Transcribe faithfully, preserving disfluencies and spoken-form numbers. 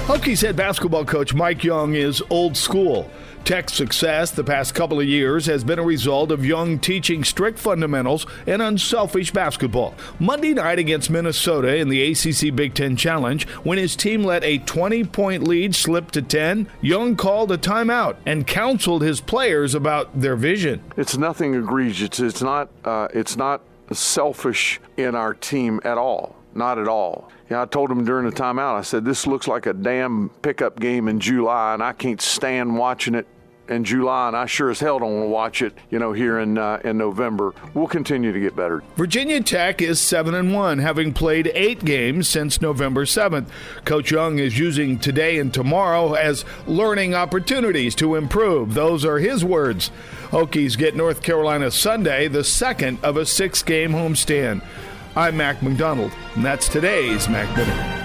Hokies head basketball coach Mike Young is old school. Tech's success the past couple of years has been a result of Young teaching strict fundamentals and unselfish basketball. Monday night against Minnesota in the A C C Big Ten Challenge, when his team let a twenty-point lead slip to ten, Young called a timeout and counseled his players about their vision. It's nothing egregious. It's not, uh, it's not selfish in our team at all. Not at all. Yeah, I told him during the timeout, I said, this looks like a damn pickup game in July, and I can't stand watching it in July, and I sure as hell don't want to watch it, you know, here in uh, in November. We'll continue to get better. Virginia Tech is seven and one, having played eight games since November seventh. Coach Young is using today and tomorrow as learning opportunities to improve. Those are his words. Hokies get North Carolina Sunday, the second of a six-game homestand. I'm Mac McDonald, and that's today's Mac Minute.